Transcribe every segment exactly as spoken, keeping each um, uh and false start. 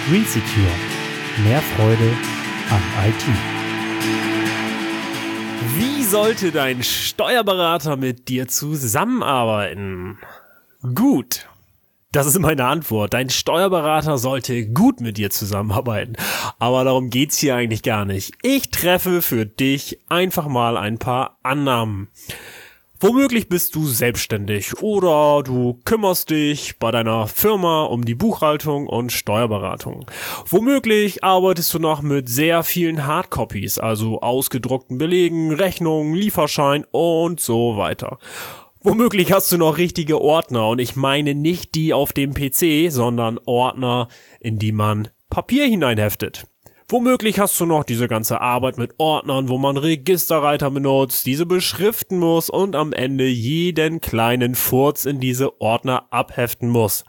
Green Secure. Mehr Freude an I T. Wie sollte dein Steuerberater mit dir zusammenarbeiten? Gut. Das ist meine Antwort. Dein Steuerberater sollte gut mit dir zusammenarbeiten. Aber darum geht's hier eigentlich gar nicht. Ich treffe für dich einfach mal ein paar Annahmen. Womöglich bist du selbstständig oder du kümmerst dich bei deiner Firma um die Buchhaltung und Steuerberatung. Womöglich arbeitest du noch mit sehr vielen Hardcopies, also ausgedruckten Belegen, Rechnungen, Lieferschein und so weiter. Womöglich hast du noch richtige Ordner und ich meine nicht die auf dem P C, sondern Ordner, in die man Papier hineinheftet. Womöglich hast du noch diese ganze Arbeit mit Ordnern, wo man Registerreiter benutzt, diese beschriften muss und am Ende jeden kleinen Furz in diese Ordner abheften muss.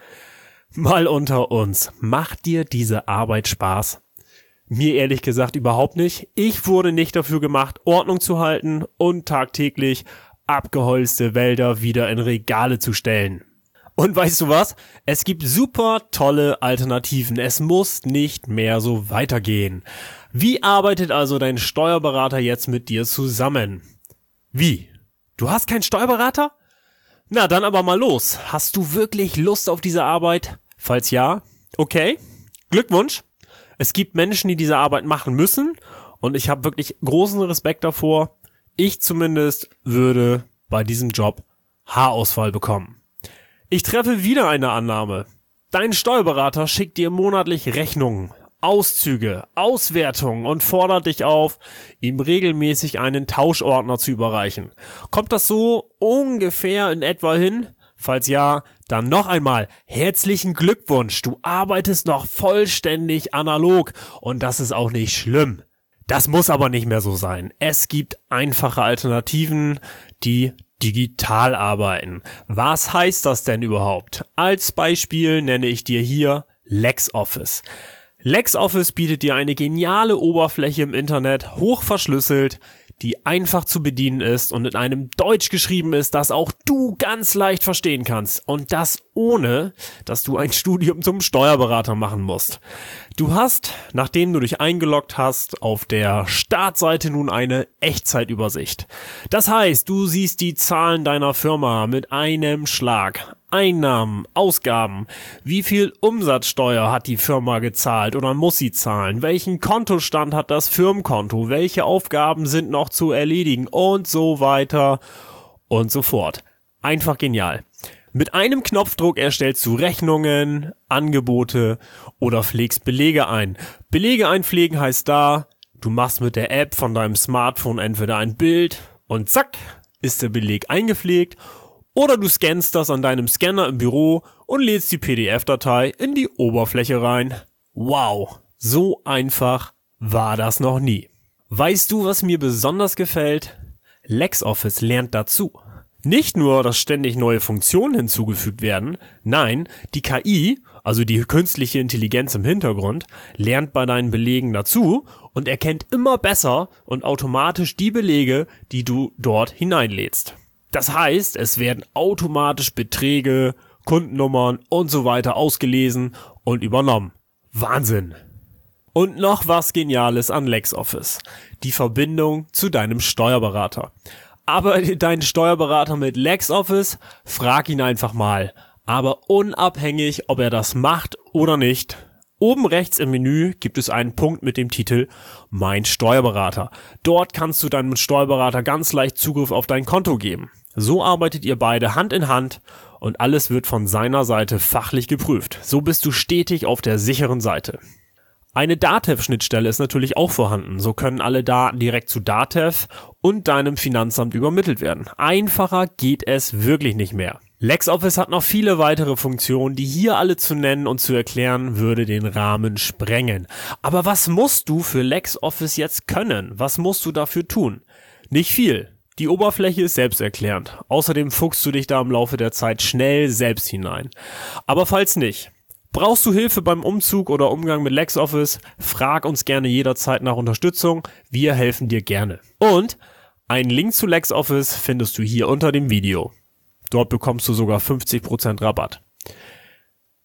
Mal unter uns, macht dir diese Arbeit Spaß? Mir ehrlich gesagt überhaupt nicht. Ich wurde nicht dafür gemacht, Ordnung zu halten und tagtäglich abgeholzte Wälder wieder in Regale zu stellen. Und weißt du was? Es gibt super tolle Alternativen. Es muss nicht mehr so weitergehen. Wie arbeitet also dein Steuerberater jetzt mit dir zusammen? Wie? Du hast keinen Steuerberater? Na, dann aber mal los. Hast du wirklich Lust auf diese Arbeit? Falls ja, okay, Glückwunsch. Es gibt Menschen, die diese Arbeit machen müssen und ich habe wirklich großen Respekt davor. Ich zumindest würde bei diesem Job Haarausfall bekommen. Ich treffe wieder eine Annahme. Dein Steuerberater schickt dir monatlich Rechnungen, Auszüge, Auswertungen und fordert dich auf, ihm regelmäßig einen Tauschordner zu überreichen. Kommt das so ungefähr in etwa hin? Falls ja, dann noch einmal herzlichen Glückwunsch. Du arbeitest noch vollständig analog und das ist auch nicht schlimm. Das muss aber nicht mehr so sein. Es gibt einfache Alternativen, die digital arbeiten. Was heißt das denn überhaupt? Als Beispiel nenne ich dir hier LexOffice. LexOffice bietet dir eine geniale Oberfläche im Internet, hoch verschlüsselt, die einfach zu bedienen ist und in einem Deutsch geschrieben ist, das auch du ganz leicht verstehen kannst. Und das ohne, dass du ein Studium zum Steuerberater machen musst. Du hast, nachdem du dich eingeloggt hast, auf der Startseite nun eine Echtzeitübersicht. Das heißt, du siehst die Zahlen deiner Firma mit einem Schlag. Einnahmen, Ausgaben, wie viel Umsatzsteuer hat die Firma gezahlt oder muss sie zahlen, welchen Kontostand hat das Firmenkonto, welche Aufgaben sind noch zu erledigen und so weiter und so fort. Einfach genial. Mit einem Knopfdruck erstellst du Rechnungen, Angebote oder pflegst Belege ein. Belege einpflegen heißt da, du machst mit der App von deinem Smartphone entweder ein Bild und zack, ist der Beleg eingepflegt. Oder du scannst das an deinem Scanner im Büro und lädst die P D F-Datei in die Oberfläche rein. Wow, so einfach war das noch nie. Weißt du, was mir besonders gefällt? LexOffice lernt dazu. Nicht nur, dass ständig neue Funktionen hinzugefügt werden, nein, die K I, also die künstliche Intelligenz im Hintergrund, lernt bei deinen Belegen dazu und erkennt immer besser und automatisch die Belege, die du dort hineinlädst. Das heißt, es werden automatisch Beträge, Kundennummern und so weiter ausgelesen und übernommen. Wahnsinn! Und noch was Geniales an LexOffice. Die Verbindung zu deinem Steuerberater. Arbeite deinen Steuerberater mit LexOffice? Frag ihn einfach mal. Aber unabhängig, ob er das macht oder nicht. Oben rechts im Menü gibt es einen Punkt mit dem Titel Mein Steuerberater. Dort kannst du deinem Steuerberater ganz leicht Zugriff auf dein Konto geben. So arbeitet ihr beide Hand in Hand und alles wird von seiner Seite fachlich geprüft. So bist du stetig auf der sicheren Seite. Eine Datev-Schnittstelle ist natürlich auch vorhanden. So können alle Daten direkt zu Datev und deinem Finanzamt übermittelt werden. Einfacher geht es wirklich nicht mehr. LexOffice hat noch viele weitere Funktionen, die hier alle zu nennen und zu erklären, würde den Rahmen sprengen. Aber was musst du für LexOffice jetzt können? Was musst du dafür tun? Nicht viel. Die Oberfläche ist selbsterklärend. Außerdem fuchst du dich da im Laufe der Zeit schnell selbst hinein. Aber falls nicht, brauchst du Hilfe beim Umzug oder Umgang mit LexOffice, frag uns gerne jederzeit nach Unterstützung. Wir helfen dir gerne. Und einen Link zu LexOffice findest du hier unter dem Video. Dort bekommst du sogar fünfzig Prozent Rabatt.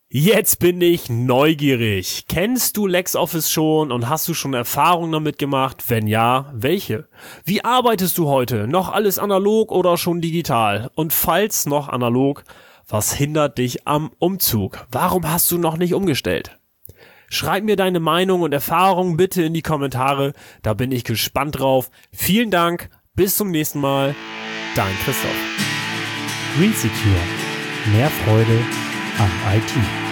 Jetzt bin ich neugierig. Kennst du LexOffice schon und hast du schon Erfahrungen damit gemacht? Wenn ja, welche? Wie arbeitest du heute? Noch alles analog oder schon digital? Und falls noch analog, was hindert dich am Umzug? Warum hast du noch nicht umgestellt? Schreib mir deine Meinung und Erfahrungen bitte in die Kommentare. Da bin ich gespannt drauf. Vielen Dank. Bis zum nächsten Mal. Dein Christoph. GreenSecure. Mehr Freude am I T.